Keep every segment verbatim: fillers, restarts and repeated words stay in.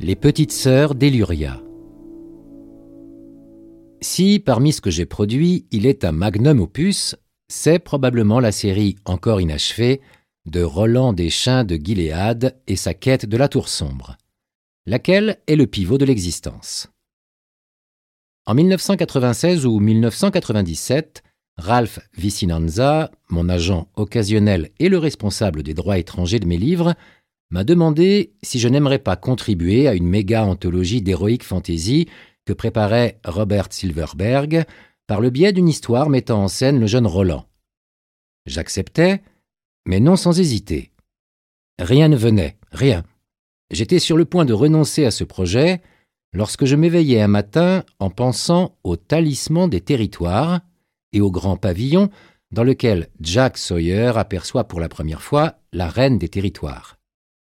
Les petites sœurs d'Eluria. Si, parmi ce que j'ai produit, il est un magnum opus, c'est probablement la série encore inachevée de Roland des Chiens de Gilead et sa quête de la Tour Sombre, laquelle est le pivot de l'existence. En mille neuf cent quatre-vingt-seize ou mille neuf cent quatre-vingt-dix-sept, Ralph Vicinanza, mon agent occasionnel et le responsable des droits étrangers de mes livres, m'a demandé si je n'aimerais pas contribuer à une méga-anthologie d'heroic fantasy que préparait Robert Silverberg par le biais d'une histoire mettant en scène le jeune Roland. J'acceptais, mais non sans hésiter. Rien ne venait, rien. J'étais sur le point de renoncer à ce projet lorsque je m'éveillai un matin en pensant au talisman des territoires et au grand pavillon dans lequel Jack Sawyer aperçoit pour la première fois la reine des territoires.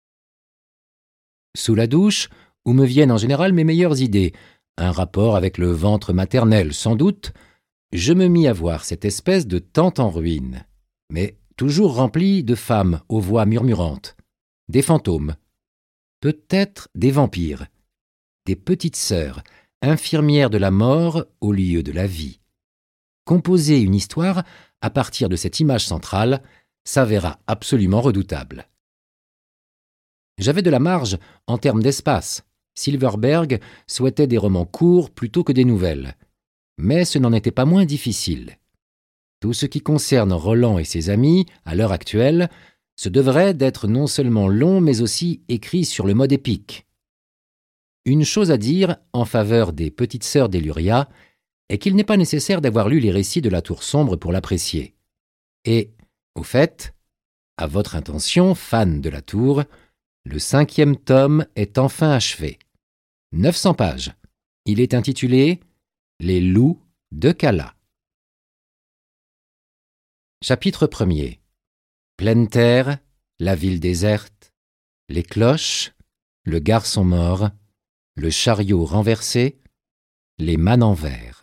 Sous la douche, où me viennent en général mes meilleures idées, un rapport avec le ventre maternel sans doute, je me mis à voir cette espèce de tente en ruine, mais toujours remplie de femmes aux voix murmurantes, des fantômes, peut-être des vampires, des petites sœurs, infirmières de la mort au lieu de la vie. Composer une histoire à partir de cette image centrale s'avéra absolument redoutable. J'avais de la marge en termes d'espace. Silverberg souhaitait des romans courts plutôt que des nouvelles. Mais ce n'en était pas moins difficile. Tout ce qui concerne Roland et ses amis, à l'heure actuelle, se devrait d'être non seulement long, mais aussi écrit sur le mode épique. Une chose à dire en faveur des petites sœurs d'Eluria est qu'il n'est pas nécessaire d'avoir lu les récits de la Tour Sombre pour l'apprécier. Et, au fait, à votre intention, fan de la Tour, le cinquième tome est enfin achevé. neuf cents pages. Il est intitulé « Les loups de Cala ». Chapitre premier. Pleine terre, la ville déserte, les cloches, le garçon mort, le chariot renversé, les mânes en verre.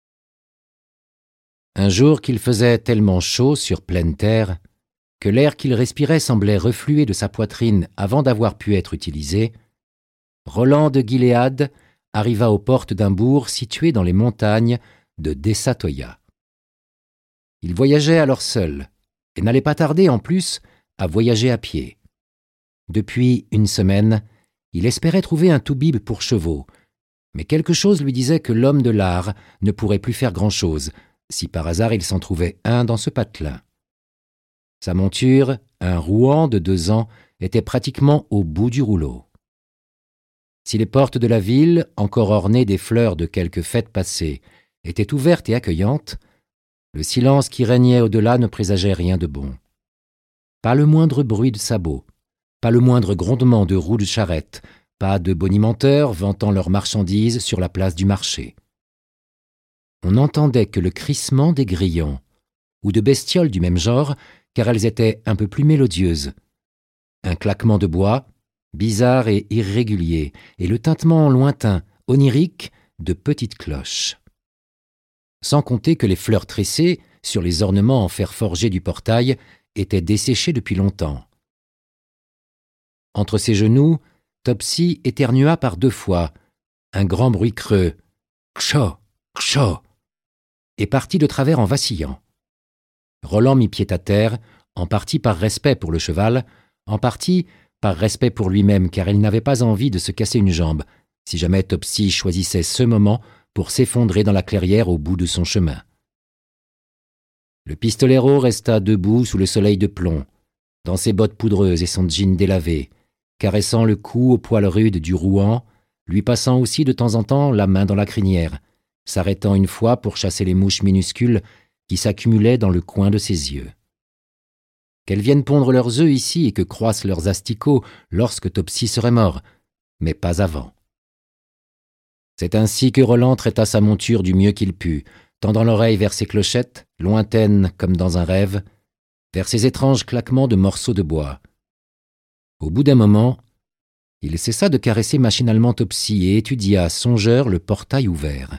Un jour qu'il faisait tellement chaud sur pleine terre que l'air qu'il respirait semblait refluer de sa poitrine avant d'avoir pu être utilisé, Roland de Gilead arriva aux portes d'un bourg situé dans les montagnes de Dessatoya. Il voyageait alors seul, et n'allait pas tarder en plus à voyager à pied. Depuis une semaine, il espérait trouver un toubib pour chevaux, mais quelque chose lui disait que l'homme de l'art ne pourrait plus faire grand-chose, si par hasard il s'en trouvait un dans ce patelin. Sa monture, un rouan de deux ans, était pratiquement au bout du rouleau. Si les portes de la ville, encore ornées des fleurs de quelques fêtes passées, étaient ouvertes et accueillantes, le silence qui régnait au-delà ne présageait rien de bon. Pas le moindre bruit de sabots, pas le moindre grondement de roues de charrette, pas de bonimenteurs vantant leurs marchandises sur la place du marché. On n'entendait que le crissement des grillons, ou de bestioles du même genre, car elles étaient un peu plus mélodieuses. Un claquement de bois, bizarre et irrégulier, et le tintement lointain, onirique, de petites cloches. Sans compter que les fleurs tressées, sur les ornements en fer forgé du portail, étaient desséchées depuis longtemps. Entre ses genoux, Topsy éternua par deux fois, un grand bruit creux, « Kcho, kcho !» et partit de travers en vacillant. Roland mit pied à terre, en partie par respect pour le cheval, en partie par respect pour lui-même, car il n'avait pas envie de se casser une jambe, si jamais Topsy choisissait ce moment pour s'effondrer dans la clairière au bout de son chemin. Le pistolero resta debout sous le soleil de plomb, dans ses bottes poudreuses et son jean délavé, caressant le cou aux poils rudes du rouan, lui passant aussi de temps en temps la main dans la crinière, s'arrêtant une fois pour chasser les mouches minuscules qui s'accumulaient dans le coin de ses yeux. Qu'elles viennent pondre leurs œufs ici et que croissent leurs asticots lorsque Topsy serait mort, mais pas avant. C'est ainsi que Roland traita sa monture du mieux qu'il put, tendant l'oreille vers ses clochettes, lointaines comme dans un rêve, vers ces étranges claquements de morceaux de bois. Au bout d'un moment, il cessa de caresser machinalement Topsy et étudia, songeur, le portail ouvert.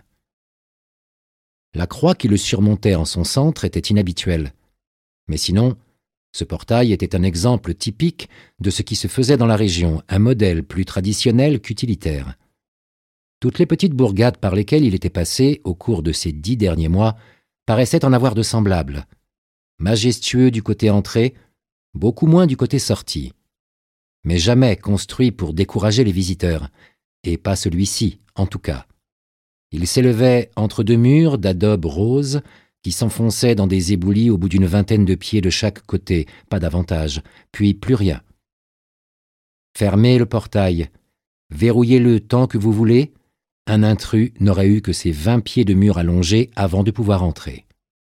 La croix qui le surmontait en son centre était inhabituelle, mais sinon, Ce portail était un exemple typique de ce qui se faisait dans la région, un modèle plus traditionnel qu'utilitaire. Toutes les petites bourgades par lesquelles il était passé au cours de ces dix derniers mois paraissaient en avoir de semblables. Majestueux du côté entrée, beaucoup moins du côté sortie. Mais jamais construit pour décourager les visiteurs, et pas celui-ci, en tout cas. Il s'élevait entre deux murs d'adobe rose qui s'enfonçaient dans des éboulis au bout d'une vingtaine de pieds de chaque côté, pas davantage, puis plus rien. Fermez le portail, verrouillez-le tant que vous voulez, un intrus n'aurait eu que ses vingt pieds de mur allongés avant de pouvoir entrer.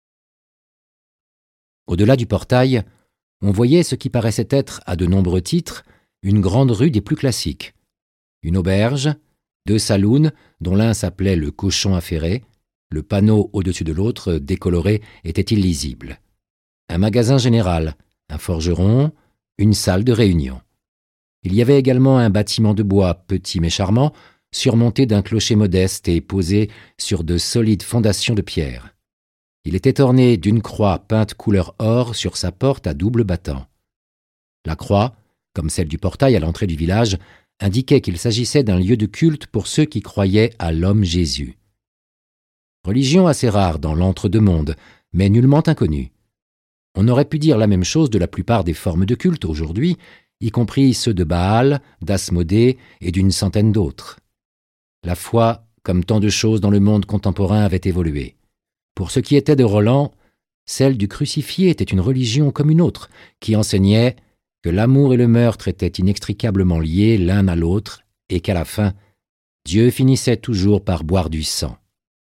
Au-delà du portail, on voyait ce qui paraissait être, à de nombreux titres, une grande rue des plus classiques. Une auberge, deux saloons, dont l'un s'appelait le Cochon affairé, le panneau au-dessus de l'autre, décoloré, était illisible. Un magasin général, un forgeron, une salle de réunion. Il y avait également un bâtiment de bois, petit mais charmant, surmonté d'un clocher modeste et posé sur de solides fondations de pierre. Il était orné d'une croix peinte couleur or sur sa porte à double battant. La croix, comme celle du portail à l'entrée du village, indiquait qu'il s'agissait d'un lieu de culte pour ceux qui croyaient à l'homme Jésus. Religion assez rare dans l'entre-deux-mondes, mais nullement inconnue. On aurait pu dire la même chose de la plupart des formes de culte aujourd'hui, y compris ceux de Baal, d'Asmodée et d'une centaine d'autres. La foi, comme tant de choses dans le monde contemporain, avait évolué. Pour ce qui était de Roland, celle du crucifié était une religion comme une autre, qui enseignait que l'amour et le meurtre étaient inextricablement liés l'un à l'autre et qu'à la fin, Dieu finissait toujours par boire du sang.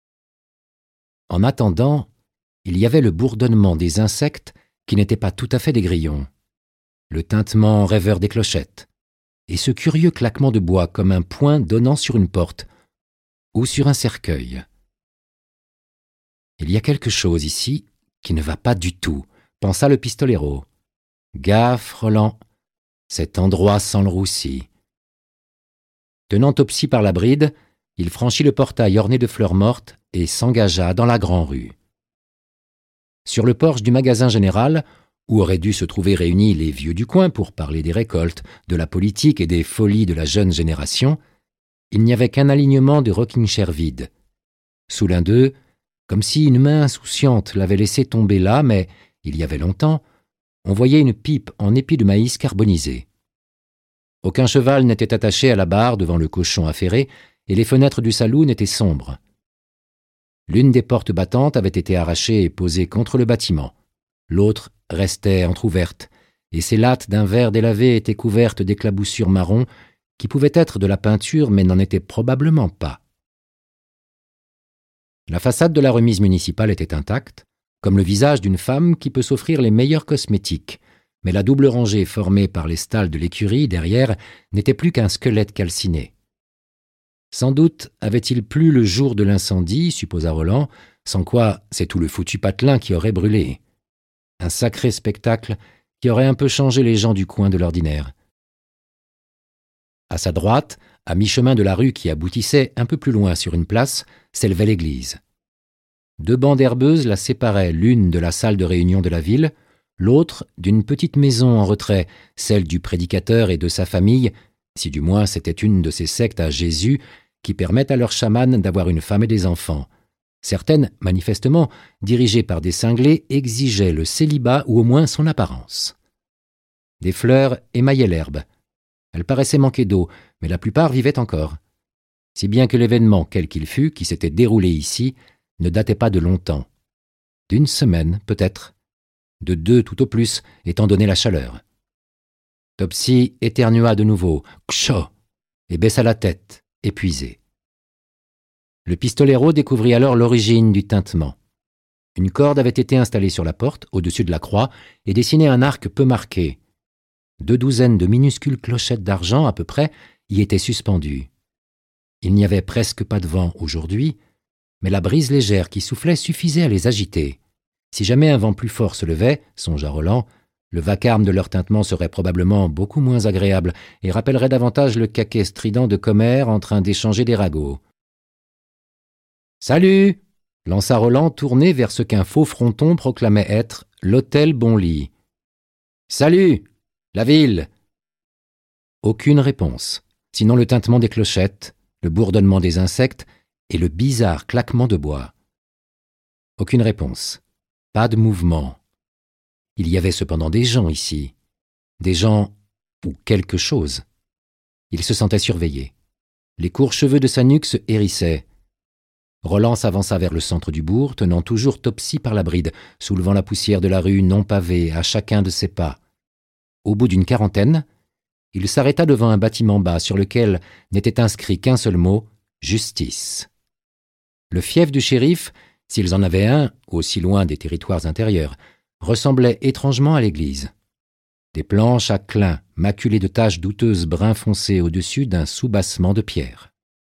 En attendant, il y avait le bourdonnement des insectes qui n'étaient pas tout à fait des grillons, le tintement rêveur des clochettes, et ce curieux claquement de bois comme un poing donnant sur une porte ou sur un cercueil. Il y a quelque chose ici qui ne va pas du tout, pensa le pistolero. Gaffe, Roland, cet endroit sent le roussi. Tenant Topsy par la bride, il franchit le portail orné de fleurs mortes et s'engagea dans la grande-rue. Sur le porche du magasin général, où auraient dû se trouver réunis les vieux du coin pour parler des récoltes, de la politique et des folies de la jeune génération, il n'y avait qu'un alignement de rocking-chairs vides. Sous l'un d'eux, comme si une main insouciante l'avait laissé tomber là, mais, il y avait longtemps, on voyait une pipe en épi de maïs carbonisé. Aucun cheval n'était attaché à la barre devant le cochon affairé, et les fenêtres du saloon étaient sombres. L'une des portes battantes avait été arrachée et posée contre le bâtiment. L'autre restait entr'ouverte, et ses lattes d'un verre délavé étaient couvertes d'éclaboussures marron qui pouvaient être de la peinture mais n'en étaient probablement pas. La façade de la remise municipale était intacte, comme le visage d'une femme qui peut s'offrir les meilleurs cosmétiques, mais la double rangée formée par les stalles de l'écurie derrière n'était plus qu'un squelette calciné. Sans doute avait-il plu le jour de l'incendie, supposa Roland, sans quoi c'est tout le foutu patelin qui aurait brûlé. Un sacré spectacle qui aurait un peu changé les gens du coin de l'ordinaire. À sa droite, à mi-chemin de la rue qui aboutissait un peu plus loin sur une place, s'élevait l'église. Deux bandes herbeuses la séparaient, l'une de la salle de réunion de la ville, l'autre d'une petite maison en retrait, celle du prédicateur et de sa famille, si du moins c'était une de ces sectes à Jésus qui permettent à leurs chamans d'avoir une femme et des enfants. Certaines, manifestement, dirigées par des cinglés, exigeaient le célibat ou au moins son apparence. Des fleurs émaillaient l'herbe. Elle paraissait manquer d'eau, mais la plupart vivaient encore. Si bien que l'événement, quel qu'il fût, qui s'était déroulé ici, ne datait pas de longtemps. D'une semaine, peut-être. De deux tout au plus, étant donné la chaleur. Topsy éternua de nouveau, « Kcho !» et baissa la tête, épuisé. Le pistolero découvrit alors l'origine du tintement. Une corde avait été installée sur la porte, au-dessus de la croix, et dessinait un arc peu marqué. Deux douzaines de minuscules clochettes d'argent, à peu près, y étaient suspendues. Il n'y avait presque pas de vent aujourd'hui, mais la brise légère qui soufflait suffisait à les agiter. Si jamais un vent plus fort se levait, songea Roland, le vacarme de leur tintement serait probablement beaucoup moins agréable et rappellerait davantage le caquet strident de commères en train d'échanger des ragots. « Salut !» lança Roland tourné vers ce qu'un faux fronton proclamait être l'hôtel Bonly. « Salut! La ville !» Aucune réponse, sinon le tintement des clochettes, le bourdonnement des insectes et le bizarre claquement de bois. Aucune réponse, pas de mouvement. Il y avait cependant des gens ici, des gens ou quelque chose. Il se sentait surveillé. Les courts cheveux de sa nuque se hérissaient. Roland s'avança vers le centre du bourg, tenant toujours Topsy par la bride, soulevant la poussière de la rue non pavée à chacun de ses pas. Au bout d'une quarantaine, il s'arrêta devant un bâtiment bas sur lequel n'était inscrit qu'un seul mot, « Justice ». Le fief du shérif, s'ils en avaient un, aussi loin des territoires intérieurs, ressemblait étrangement à l'église. Des planches à clin, maculées de taches douteuses brun foncé au-dessus d'un soubassement de pierre.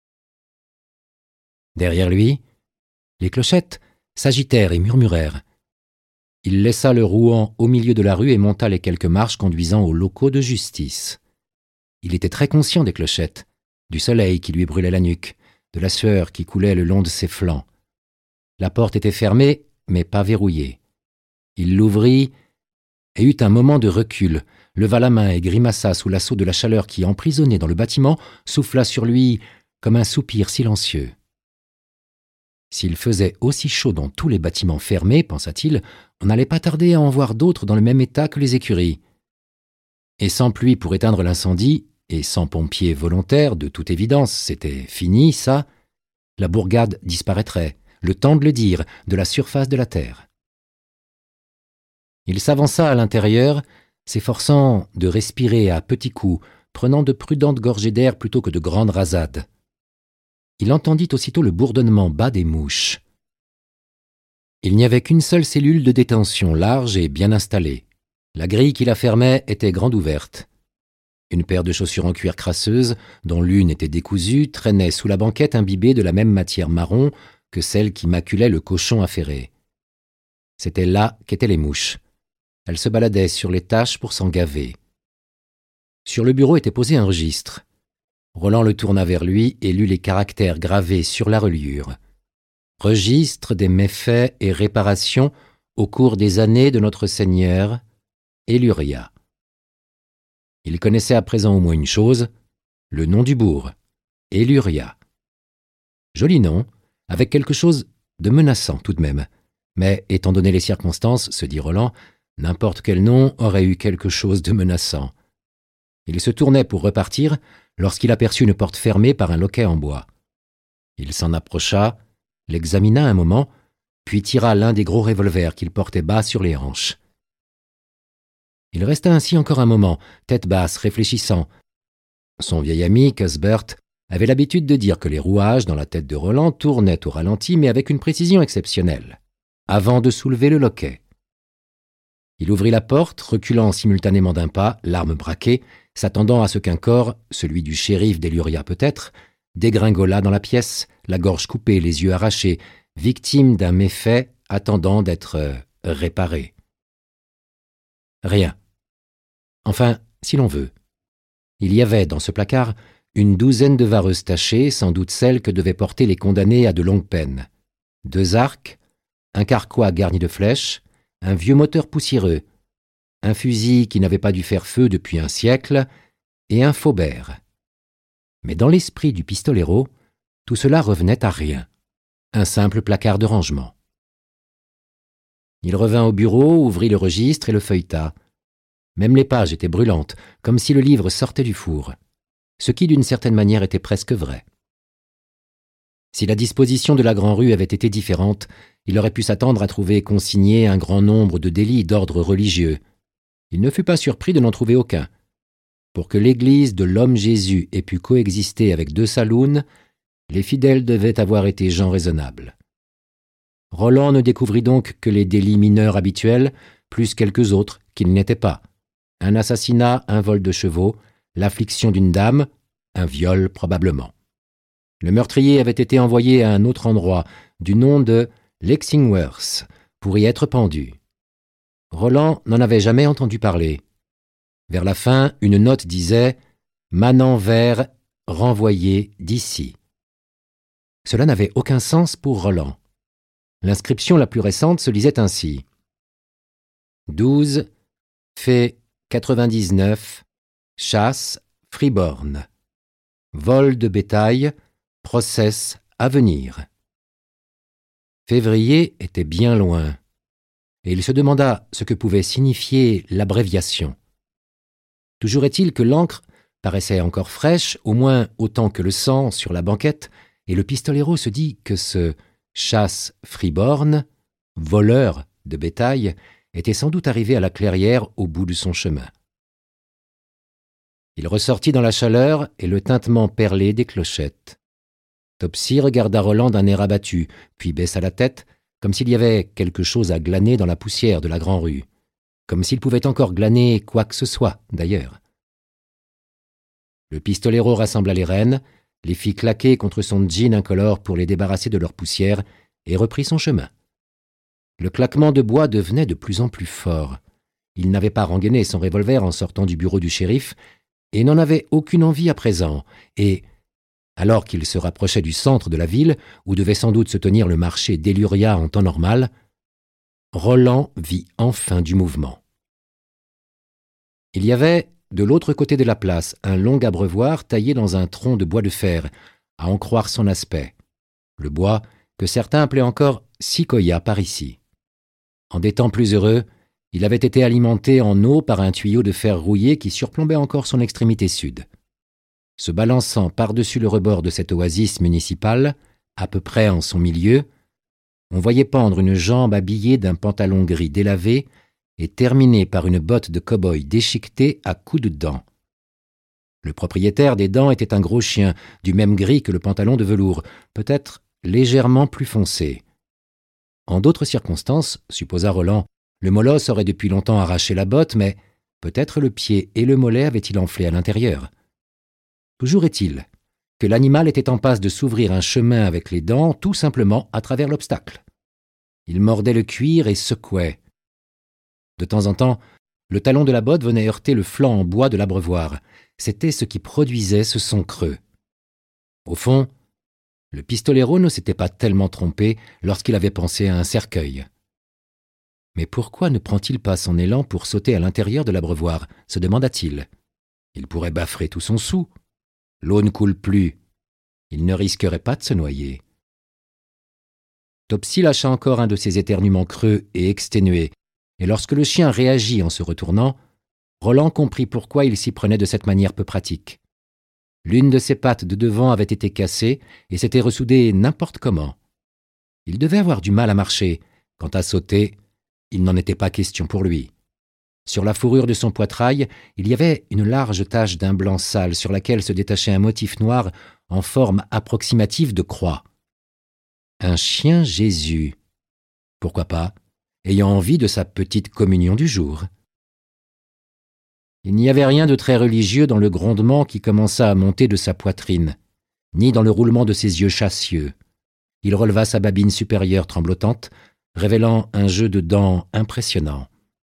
Derrière lui, les clochettes s'agitèrent et murmurèrent. Il laissa le rouan au milieu de la rue et monta les quelques marches conduisant aux locaux de justice. Il était très conscient des clochettes, du soleil qui lui brûlait la nuque, de la sueur qui coulait le long de ses flancs. La porte était fermée, mais pas verrouillée. Il l'ouvrit et eut un moment de recul, leva la main et grimaça sous l'assaut de la chaleur qui, emprisonnée dans le bâtiment, souffla sur lui comme un soupir silencieux. S'il faisait aussi chaud dans tous les bâtiments fermés, pensa-t-il, on n'allait pas tarder à en voir d'autres dans le même état que les écuries. Et sans pluie pour éteindre l'incendie, et sans pompiers volontaires, de toute évidence, c'était fini, ça, la bourgade disparaîtrait, le temps de le dire, de la surface de la terre. Il s'avança à l'intérieur, s'efforçant de respirer à petits coups, prenant de prudentes gorgées d'air plutôt que de grandes rasades. Il entendit aussitôt le bourdonnement bas des mouches. Il n'y avait qu'une seule cellule de détention, large et bien installée. La grille qui la fermait était grande ouverte. Une paire de chaussures en cuir crasseuse, dont l'une était décousue, traînait sous la banquette imbibée de la même matière marron que celle qui maculait le cochon affairé. C'était là qu'étaient les mouches. Elles se baladaient sur les taches pour s'en gaver. Sur le bureau était posé un registre. Roland le tourna vers lui et lut les caractères gravés sur la reliure. Registre des méfaits et réparations au cours des années de notre Seigneur, Eluria. Il connaissait à présent au moins une chose, le nom du bourg, Eluria. Joli nom, avec quelque chose de menaçant tout de même. Mais, étant donné les circonstances, se dit Roland, n'importe quel nom aurait eu quelque chose de menaçant. Il se tournait pour repartir lorsqu'il aperçut une porte fermée par un loquet en bois. Il s'en approcha, l'examina un moment, puis tira l'un des gros revolvers qu'il portait bas sur les hanches. Il resta ainsi encore un moment, tête basse, réfléchissant. Son vieil ami, Cuthbert, avait l'habitude de dire que les rouages dans la tête de Roland tournaient au ralenti, mais avec une précision exceptionnelle, avant de soulever le loquet. Il ouvrit la porte, reculant simultanément d'un pas, l'arme braquée, s'attendant à ce qu'un corps, celui du shérif d'Eluria peut-être, dégringolât dans la pièce, la gorge coupée, les yeux arrachés, victime d'un méfait attendant d'être euh, réparé. Rien. Enfin, si l'on veut. Il y avait, dans ce placard, une douzaine de vareuses tachées, sans doute celles que devaient porter les condamnés à de longues peines. Deux arcs, un carquois garni de flèches, un vieux moteur poussiéreux, un fusil qui n'avait pas dû faire feu depuis un siècle, et un faubert. Mais dans l'esprit du pistolero, tout cela revenait à rien. Un simple placard de rangement. Il revint au bureau, ouvrit le registre et le feuilleta. Même les pages étaient brûlantes, comme si le livre sortait du four, ce qui d'une certaine manière était presque vrai. Si la disposition de la Grand-Rue avait été différente, il aurait pu s'attendre à trouver consigné un grand nombre de délits d'ordre religieux. Il ne fut pas surpris de n'en trouver aucun. Pour que l'Église de l'Homme Jésus ait pu coexister avec deux saloons, les fidèles devaient avoir été gens raisonnables. Roland ne découvrit donc que les délits mineurs habituels, plus quelques autres qu'ils n'étaient pas. Un assassinat, un vol de chevaux, l'affliction d'une dame, un viol probablement. Le meurtrier avait été envoyé à un autre endroit, du nom de Lexingworth, pour y être pendu. Roland n'en avait jamais entendu parler. Vers la fin, une note disait « Manenvers renvoyé d'ici ». Cela n'avait aucun sens pour Roland. L'inscription la plus récente se lisait ainsi. douze fait quatre-vingt-dix-neuf, chasse, Friborn. Vol de bétail, process à venir. Février était bien loin, et il se demanda ce que pouvait signifier l'abréviation. Toujours est-il que l'encre paraissait encore fraîche, au moins autant que le sang sur la banquette, et le pistolero se dit que ce chasse Friborn, voleur de bétail, était sans doute arrivé à la clairière au bout de son chemin. Il ressortit dans la chaleur et le tintement perlé des clochettes. Topsy regarda Roland d'un air abattu, puis baissa la tête, comme s'il y avait quelque chose à glaner dans la poussière de la Grand-Rue, comme s'il pouvait encore glaner quoi que ce soit, d'ailleurs. Le pistolero rassembla les rênes, les fit claquer contre son jean incolore pour les débarrasser de leur poussière, et reprit son chemin. Le claquement de bois devenait de plus en plus fort. Il n'avait pas rengainé son revolver en sortant du bureau du shérif, et n'en avait aucune envie à présent, et, alors qu'il se rapprochait du centre de la ville, où devait sans doute se tenir le marché d'Eluria en temps normal, Roland vit enfin du mouvement. Il y avait, de l'autre côté de la place, un long abreuvoir taillé dans un tronc de bois de fer, à en croire son aspect. Le bois que certains appelaient encore Sequoia par ici. En des temps plus heureux, il avait été alimenté en eau par un tuyau de fer rouillé qui surplombait encore son extrémité sud. Se balançant par-dessus le rebord de cette oasis municipale, à peu près en son milieu, on voyait pendre une jambe habillée d'un pantalon gris délavé et terminée par une botte de cow-boy déchiquetée à coups de dents. Le propriétaire des dents était un gros chien, du même gris que le pantalon de velours, peut-être légèrement plus foncé. En d'autres circonstances, supposa Roland, le molosse aurait depuis longtemps arraché la botte, mais peut-être le pied et le mollet avaient-ils enflé à l'intérieur. Toujours est-il que l'animal était en passe de s'ouvrir un chemin avec les dents tout simplement à travers l'obstacle. Il mordait le cuir et secouait. De temps en temps, le talon de la botte venait heurter le flanc en bois de l'abreuvoir. C'était ce qui produisait ce son creux. Au fond, le pistolero ne s'était pas tellement trompé lorsqu'il avait pensé à un cercueil. Mais pourquoi ne prend-il pas son élan pour sauter à l'intérieur de l'abreuvoir, se demanda-t-il. Il pourrait bâfrer tout son soûl. L'eau ne coule plus. Il ne risquerait pas de se noyer. Topsy lâcha encore un de ses éternuements creux et exténués, et lorsque le chien réagit en se retournant, Roland comprit pourquoi il s'y prenait de cette manière peu pratique. L'une de ses pattes de devant avait été cassée et s'était ressoudée n'importe comment. Il devait avoir du mal à marcher. Quant à sauter, il n'en était pas question pour lui. Sur la fourrure de son poitrail, il y avait une large tache d'un blanc sale sur laquelle se détachait un motif noir en forme approximative de croix. Un chien Jésus. Pourquoi pas, ayant envie de sa petite communion du jour. Il n'y avait rien de très religieux dans le grondement qui commença à monter de sa poitrine, ni dans le roulement de ses yeux chassieux. Il releva sa babine supérieure tremblotante, révélant un jeu de dents impressionnant.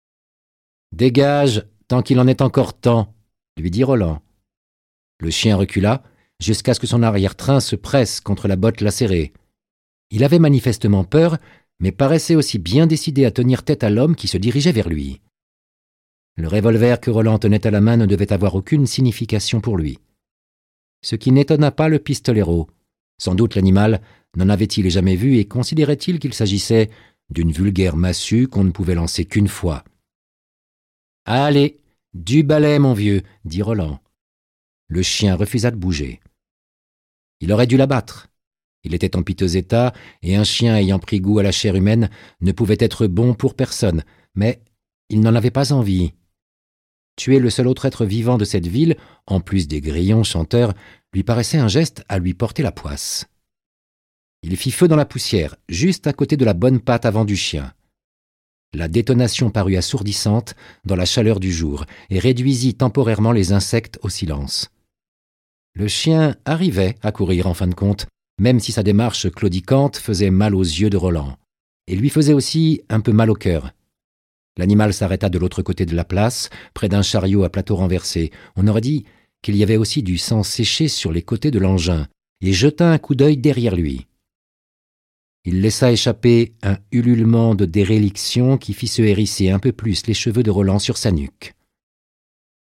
« Dégage, tant qu'il en est encore temps !» lui dit Roland. Le chien recula, jusqu'à ce que son arrière-train se presse contre la botte lacérée. Il avait manifestement peur, mais paraissait aussi bien décidé à tenir tête à l'homme qui se dirigeait vers lui. Le revolver que Roland tenait à la main ne devait avoir aucune signification pour lui. Ce qui n'étonna pas le pistolero. Sans doute l'animal n'en avait-il jamais vu et considérait-il qu'il s'agissait d'une vulgaire massue qu'on ne pouvait lancer qu'une fois. « Allez, du balai, mon vieux !» dit Roland. Le chien refusa de bouger. Il aurait dû l'abattre. Il était en piteux état, et un chien ayant pris goût à la chair humaine ne pouvait être bon pour personne, mais il n'en avait pas envie. Tuer le seul autre être vivant de cette ville, en plus des grillons chanteurs, lui paraissait un geste à lui porter la poisse. Il fit feu dans la poussière, juste à côté de la bonne patte avant du chien. La détonation parut assourdissante dans la chaleur du jour et réduisit temporairement les insectes au silence. Le chien arrivait à courir en fin de compte, même si sa démarche claudicante faisait mal aux yeux de Roland, et lui faisait aussi un peu mal au cœur. L'animal s'arrêta de l'autre côté de la place, près d'un chariot à plateau renversé. On aurait dit qu'il y avait aussi du sang séché sur les côtés de l'engin, et jeta un coup d'œil derrière lui. Il laissa échapper un ululement de déréliction qui fit se hérisser un peu plus les cheveux de Roland sur sa nuque.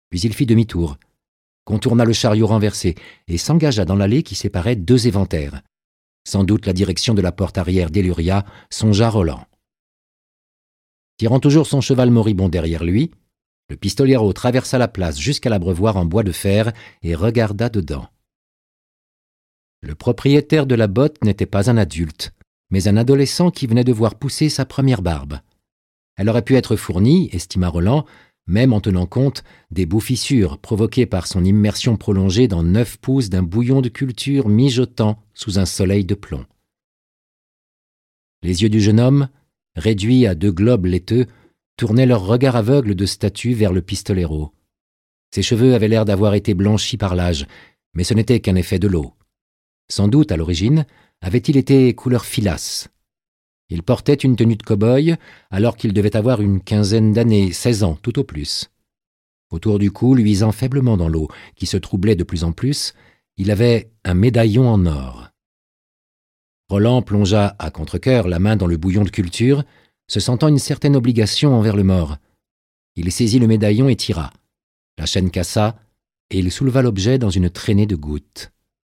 Puis il fit demi-tour, contourna le chariot renversé et s'engagea dans l'allée qui séparait deux éventaires. Sans doute la direction de la porte arrière d'Eluria, songea Roland. Tirant toujours son cheval moribond derrière lui, le pistoliero traversa la place jusqu'à l'abreuvoir en bois de fer et regarda dedans. Le propriétaire de la botte n'était pas un adulte, mais un adolescent qui venait de voir pousser sa première barbe. Elle aurait pu être fournie, estima Roland, même en tenant compte des bouffissures provoquées par son immersion prolongée dans neuf pouces d'un bouillon de culture mijotant sous un soleil de plomb. Les yeux du jeune homme, réduits à deux globes laiteux, tournaient leur regard aveugle de statue vers le pistolero. Ses cheveux avaient l'air d'avoir été blanchis par l'âge, mais ce n'était qu'un effet de l'eau. Sans doute, à l'origine, avait-il été couleur filasse. Il portait une tenue de cow-boy, alors qu'il devait avoir une quinzaine d'années, seize ans, tout au plus. Autour du cou, luisant faiblement dans l'eau, qui se troublait de plus en plus, il avait un médaillon en or. Roland plongea à contre-cœur la main dans le bouillon de culture, se sentant une certaine obligation envers le mort. Il saisit le médaillon et tira. La chaîne cassa, et il souleva l'objet dans une traînée de gouttes.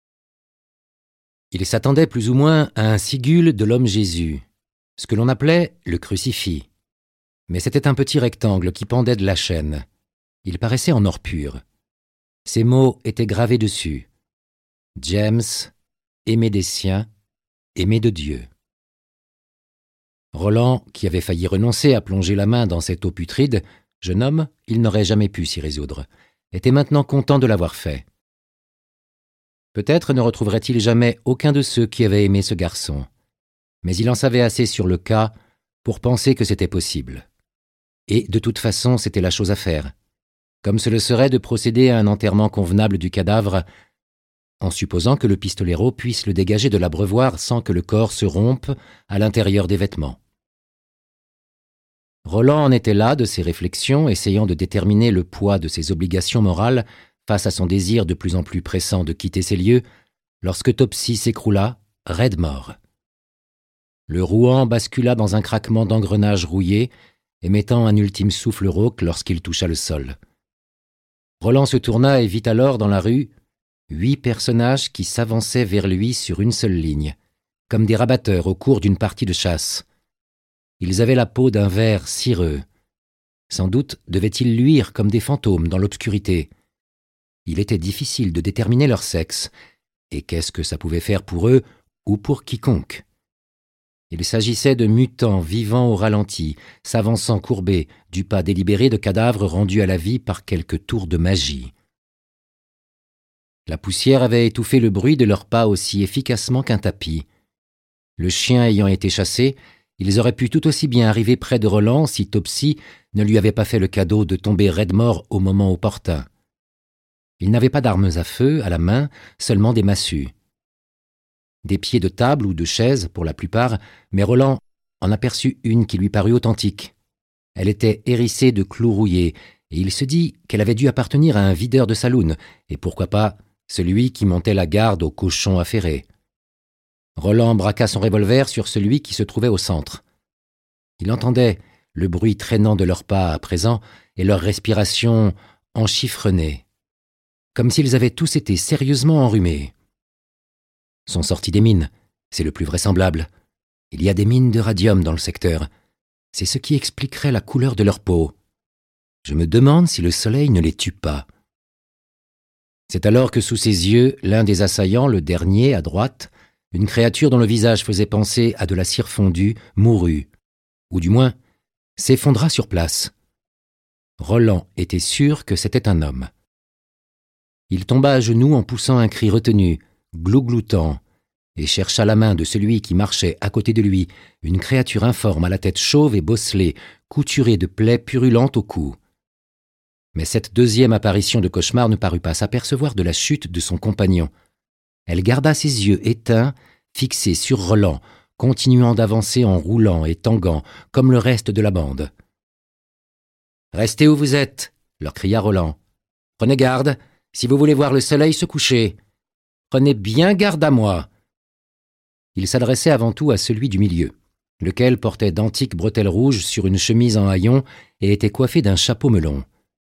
Il s'attendait plus ou moins à un sigule de l'homme Jésus, ce que l'on appelait le crucifix. Mais c'était un petit rectangle qui pendait de la chaîne. Il paraissait en or pur. Ces mots étaient gravés dessus. James, aimé des siens, aimé de Dieu. Roland, qui avait failli renoncer à plonger la main dans cette eau putride, jeune homme, il n'aurait jamais pu s'y résoudre, était maintenant content de l'avoir fait. Peut-être ne retrouverait-il jamais aucun de ceux qui avaient aimé ce garçon, mais il en savait assez sur le cas pour penser que c'était possible. Et de toute façon, c'était la chose à faire, comme ce le serait de procéder à un enterrement convenable du cadavre, en supposant que le pistolero puisse le dégager de l'abreuvoir sans que le corps se rompe à l'intérieur des vêtements. Roland en était là de ses réflexions, essayant de déterminer le poids de ses obligations morales face à son désir de plus en plus pressant de quitter ces lieux, lorsque Topsy s'écroula, raide mort. Le rouan bascula dans un craquement d'engrenage rouillé, émettant un ultime souffle rauque lorsqu'il toucha le sol. Roland se tourna et vit alors dans la rue huit personnages qui s'avançaient vers lui sur une seule ligne, comme des rabatteurs au cours d'une partie de chasse. Ils avaient la peau d'un vert cireux. Sans doute devaient-ils luire comme des fantômes dans l'obscurité. Il était difficile de déterminer leur sexe, et qu'est-ce que ça pouvait faire pour eux ou pour quiconque. Il s'agissait de mutants vivant au ralenti, s'avançant courbés, du pas délibéré de cadavres rendus à la vie par quelque tour de magie. La poussière avait étouffé le bruit de leurs pas aussi efficacement qu'un tapis. Le chien ayant été chassé, ils auraient pu tout aussi bien arriver près de Roland si Topsy ne lui avait pas fait le cadeau de tomber raide mort au moment opportun. Il n'avait pas d'armes à feu à la main, seulement des massues. Des pieds de table ou de chaise, pour la plupart, mais Roland en aperçut une qui lui parut authentique. Elle était hérissée de clous rouillés, et il se dit qu'elle avait dû appartenir à un videur de saloon, et pourquoi pas celui qui montait la garde aux cochons affairés. Roland braqua son revolver sur celui qui se trouvait au centre. Il entendait le bruit traînant de leurs pas à présent et leur respiration enchiffronnée, comme s'ils avaient tous été sérieusement enrhumés. Sont sortis des mines, c'est le plus vraisemblable. Il y a des mines de radium dans le secteur. C'est ce qui expliquerait la couleur de leur peau. Je me demande si le soleil ne les tue pas. C'est alors que sous ses yeux, l'un des assaillants, le dernier à droite, une créature dont le visage faisait penser à de la cire fondue, mourut, ou du moins s'effondra sur place. Roland était sûr que c'était un homme. Il tomba à genoux en poussant un cri retenu, glougloutant, et chercha la main de celui qui marchait à côté de lui, une créature informe à la tête chauve et bosselée, couturée de plaies purulentes au cou. Mais cette deuxième apparition de cauchemar ne parut pas s'apercevoir de la chute de son compagnon. Elle garda ses yeux éteints, fixés sur Roland, continuant d'avancer en roulant et tanguant, comme le reste de la bande. « Restez où vous êtes !» leur cria Roland. « Prenez garde, si vous voulez voir le soleil se coucher. Prenez bien garde à moi !» Il s'adressait avant tout à celui du milieu, lequel portait d'antiques bretelles rouges sur une chemise en haillons et était coiffé d'un chapeau melon.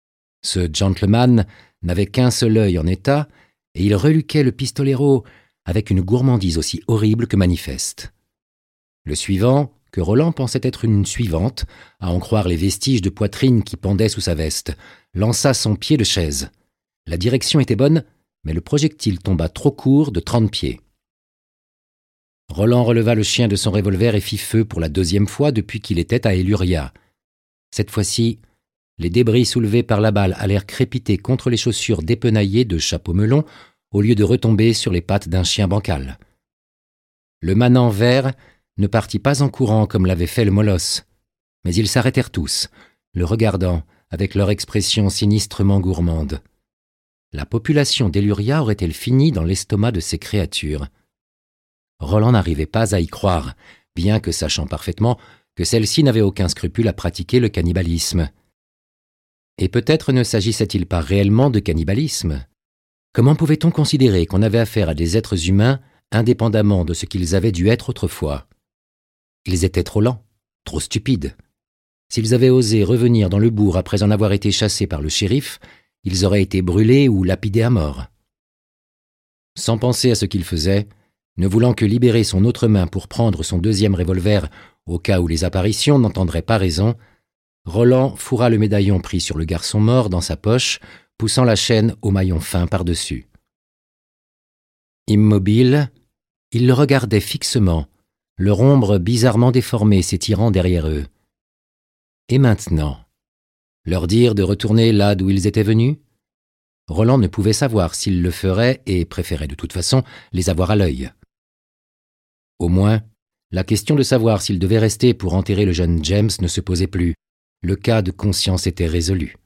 Ce gentleman n'avait qu'un seul œil en état, et il reluquait le pistolero avec une gourmandise aussi horrible que manifeste. Le suivant, que Roland pensait être une suivante, à en croire les vestiges de poitrine qui pendaient sous sa veste, lança son pied de chaise. La direction était bonne, mais le projectile tomba trop court de trente pieds. Roland releva le chien de son revolver et fit feu pour la deuxième fois depuis qu'il était à Eluria. Cette fois-ci, les débris soulevés par la balle allèrent crépiter contre les chaussures dépenaillées de Chapeau-Melon au lieu de retomber sur les pattes d'un chien bancal. Le manant vert ne partit pas en courant comme l'avait fait le molosse, mais ils s'arrêtèrent tous, le regardant avec leur expression sinistrement gourmande. La population d'Eluria aurait-elle fini dans l'estomac de ces créatures? Roland n'arrivait pas à y croire, bien que sachant parfaitement que celle-ci n'avait aucun scrupule à pratiquer le cannibalisme. Et peut-être ne s'agissait-il pas réellement de cannibalisme? Comment pouvait-on considérer qu'on avait affaire à des êtres humains indépendamment de ce qu'ils avaient dû être autrefois? Ils étaient trop lents, trop stupides. S'ils avaient osé revenir dans le bourg après en avoir été chassés par le shérif, ils auraient été brûlés ou lapidés à mort. Sans penser à ce qu'il faisait, ne voulant que libérer son autre main pour prendre son deuxième revolver au cas où les apparitions n'entendraient pas raison, Roland fourra le médaillon pris sur le garçon mort dans sa poche, poussant la chaîne au maillon fin par-dessus. Immobile, il le regardait fixement, leur ombre bizarrement déformée s'étirant derrière eux. Et maintenant, leur dire de retourner là d'où ils étaient venus? Roland ne pouvait savoir s'il le ferait et préférait de toute façon les avoir à l'œil. Au moins, la question de savoir s'il devait rester pour enterrer le jeune James ne se posait plus. Le cas de conscience était résolu.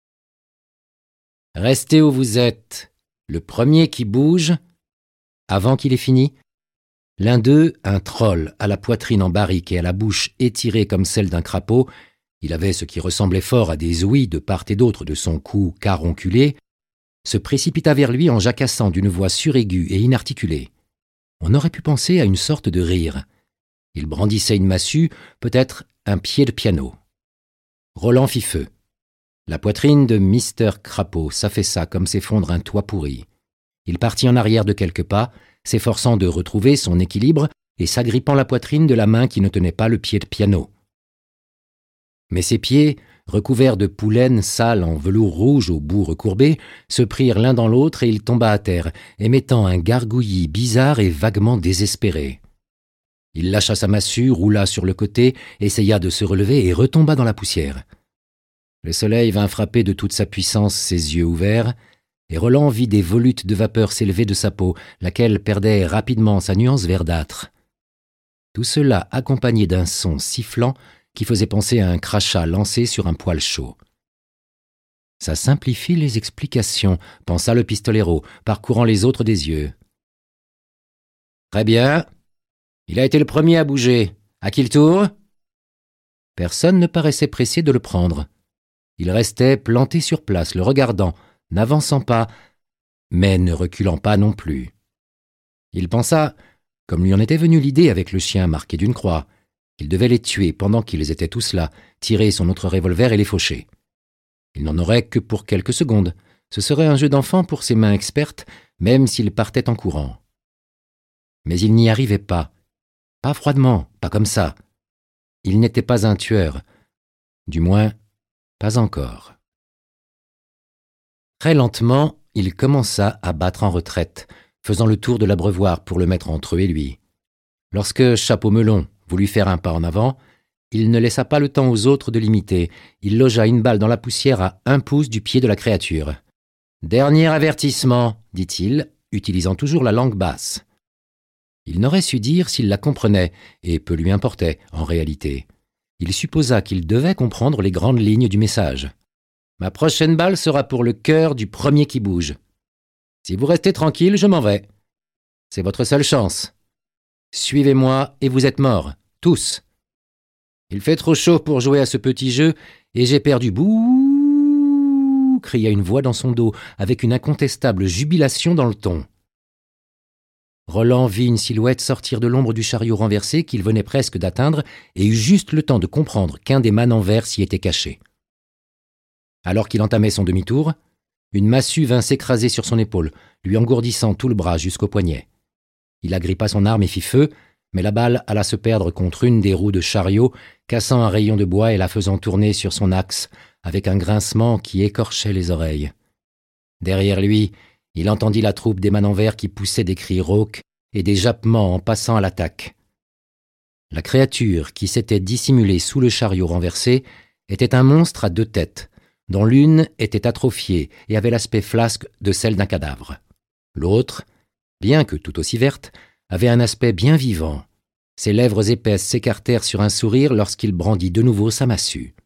« Restez où vous êtes. Le premier qui bouge... » Avant qu'il ait fini, l'un d'eux, un troll à la poitrine en barrique et à la bouche étirée comme celle d'un crapaud, il avait ce qui ressemblait fort à des ouïes de part et d'autre de son cou caronculé, se précipita vers lui en jacassant d'une voix suraiguë et inarticulée. On aurait pu penser à une sorte de rire. Il brandissait une massue, peut-être un pied de piano. Roland fit feu. La poitrine de Mister Crapaud s'affaissa comme s'effondre un toit pourri. Il partit en arrière de quelques pas, s'efforçant de retrouver son équilibre et s'agrippant la poitrine de la main qui ne tenait pas le pied de piano. Mais ses pieds, recouverts de poulaine sale en velours rouge au bout recourbé, se prirent l'un dans l'autre et il tomba à terre, émettant un gargouillis bizarre et vaguement désespéré. Il lâcha sa massue, roula sur le côté, essaya de se relever et retomba dans la poussière. Le soleil vint frapper de toute sa puissance ses yeux ouverts, et Roland vit des volutes de vapeur s'élever de sa peau, laquelle perdait rapidement sa nuance verdâtre. Tout cela accompagné d'un son sifflant qui faisait penser à un crachat lancé sur un poêle chaud. Ça simplifie les explications, pensa le pistolero, parcourant les autres des yeux. Très bien. Il a été le premier à bouger. À qui le tour? Personne ne paraissait pressé de le prendre. Il restait planté sur place, le regardant, n'avançant pas, mais ne reculant pas non plus. Il pensa, comme lui en était venue l'idée avec le chien marqué d'une croix, qu'il devait les tuer pendant qu'ils étaient tous là, tirer son autre revolver et les faucher. Il n'en aurait que pour quelques secondes. Ce serait un jeu d'enfant pour ses mains expertes, même s'il partait en courant. Mais il n'y arrivait pas. Pas froidement, pas comme ça. Il n'était pas un tueur. Du moins, pas encore. Très lentement, il commença à battre en retraite, faisant le tour de l'abreuvoir pour le mettre entre eux et lui. Lorsque Chapeau-Melon voulut faire un pas en avant, il ne laissa pas le temps aux autres de l'imiter. Il logea une balle dans la poussière à un pouce du pied de la créature. « Dernier avertissement », dit-il, utilisant toujours la langue basse. Il n'aurait su dire s'il la comprenait, et peu lui importait, en réalité. Il supposa qu'il devait comprendre les grandes lignes du message. « Ma prochaine balle sera pour le cœur du premier qui bouge. Si vous restez tranquille, je m'en vais. C'est votre seule chance. Suivez-moi et vous êtes morts, tous. Il fait trop chaud pour jouer à ce petit jeu et j'ai perdu. Bouh !» cria une voix dans son dos, avec une incontestable jubilation dans le ton. Roland vit une silhouette sortir de l'ombre du chariot renversé qu'il venait presque d'atteindre et eut juste le temps de comprendre qu'un des manants verts s'y était caché. Alors qu'il entamait son demi-tour, une massue vint s'écraser sur son épaule, lui engourdissant tout le bras jusqu'au poignet. Il agrippa son arme et fit feu, mais la balle alla se perdre contre une des roues de chariot, cassant un rayon de bois et la faisant tourner sur son axe, avec un grincement qui écorchait les oreilles. Derrière lui, il entendit la troupe des Manenverts qui poussaient des cris rauques et des jappements en passant à l'attaque. La créature qui s'était dissimulée sous le chariot renversé était un monstre à deux têtes, dont l'une était atrophiée et avait l'aspect flasque de celle d'un cadavre. L'autre, bien que tout aussi verte, avait un aspect bien vivant. Ses lèvres épaisses s'écartèrent sur un sourire lorsqu'il brandit de nouveau sa massue.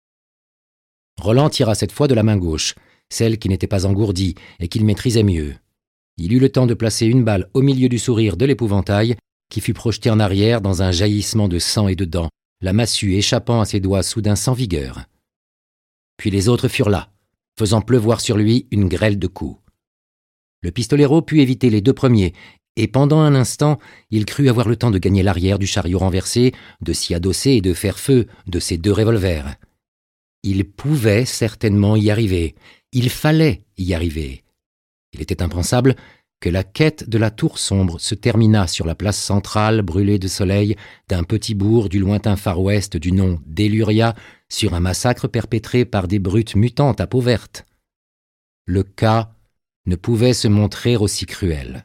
Roland tira cette fois de la main gauche, celle qui n'était pas engourdie et qu'il maîtrisait mieux. Il eut le temps de placer une balle au milieu du sourire de l'épouvantail, qui fut projeté en arrière dans un jaillissement de sang et de dents, la massue échappant à ses doigts soudain sans vigueur. Puis les autres furent là, faisant pleuvoir sur lui une grêle de coups. Le pistolero put éviter les deux premiers, et pendant un instant, il crut avoir le temps de gagner l'arrière du chariot renversé, de s'y adosser et de faire feu de ses deux revolvers. Il pouvait certainement y arriver, il fallait y arriver. Il était impensable que la quête de la tour sombre se terminât sur la place centrale brûlée de soleil d'un petit bourg du lointain Far West du nom d'Eluria, sur un massacre perpétré par des brutes mutantes à peau verte. Le cas ne pouvait se montrer aussi cruel.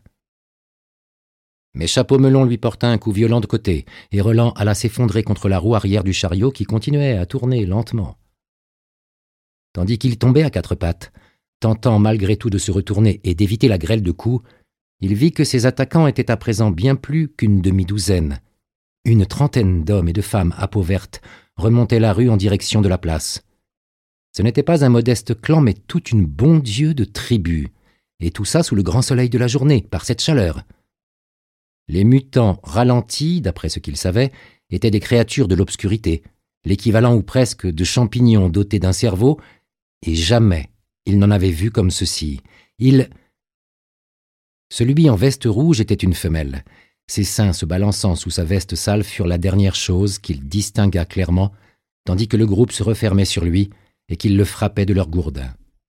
Mais Chapeau-Melon lui porta un coup violent de côté, et Roland alla s'effondrer contre la roue arrière du chariot qui continuait à tourner lentement. Tandis qu'il tombait à quatre pattes, tentant malgré tout de se retourner et d'éviter la grêle de coups, il vit que ses attaquants étaient à présent bien plus qu'une demi-douzaine. Une trentaine d'hommes et de femmes à peau verte remontaient la rue en direction de la place. Ce n'était pas un modeste clan, mais toute une bon Dieu de tribu, et tout ça sous le grand soleil de la journée, par cette chaleur. Les mutants ralentis, d'après ce qu'ils savaient, étaient des créatures de l'obscurité, l'équivalent ou presque de champignons dotés d'un cerveau, et jamais il n'en avait vu comme ceci. Il... Celui en veste rouge était une femelle. Ses seins se balançant sous sa veste sale furent la dernière chose qu'il distingua clairement, tandis que le groupe se refermait sur lui et qu'ils le frappaient de leurs gourdins.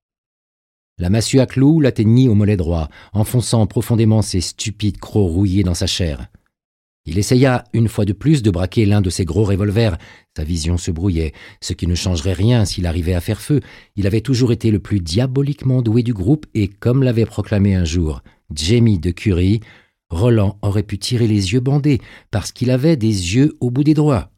La massue à clous l'atteignit au mollet droit, enfonçant profondément ses stupides crocs rouillés dans sa chair. Il essaya une fois de plus de braquer l'un de ses gros revolvers. Sa vision se brouillait, ce qui ne changerait rien s'il arrivait à faire feu. Il avait toujours été le plus diaboliquement doué du groupe et, comme l'avait proclamé un jour Jamie de Curie, Roland aurait pu tirer les yeux bandés parce qu'il avait des yeux au bout des doigts.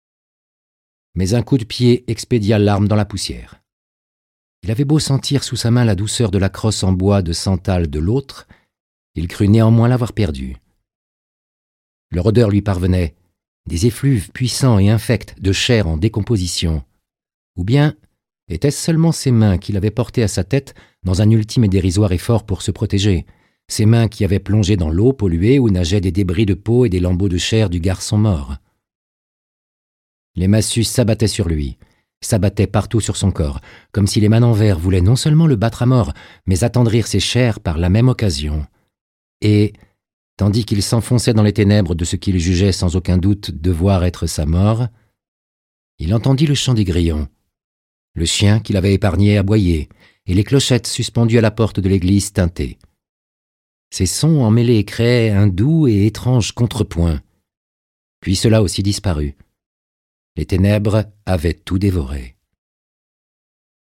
Mais un coup de pied expédia l'arme dans la poussière. Il avait beau sentir sous sa main la douceur de la crosse en bois de santal de l'autre, il crut néanmoins l'avoir perdue. Leur odeur lui parvenait, des effluves puissants et infects de chair en décomposition. Ou bien étaient-ce seulement ses mains qu'il avait portées à sa tête dans un ultime et dérisoire effort pour se protéger, ses mains qui avaient plongé dans l'eau polluée où nageaient des débris de peau et des lambeaux de chair du garçon mort. Les massues s'abattaient sur lui, s'abattaient partout sur son corps, comme si les Manenverts voulaient non seulement le battre à mort, mais attendrir ses chairs par la même occasion. Et... tandis qu'il s'enfonçait dans les ténèbres de ce qu'il jugeait sans aucun doute devoir être sa mort, il entendit le chant des grillons, le chien qu'il avait épargné aboyer, et les clochettes suspendues à la porte de l'église tinter. Ces sons emmêlés créaient un doux et étrange contrepoint. Puis cela aussi disparut. Les ténèbres avaient tout dévoré.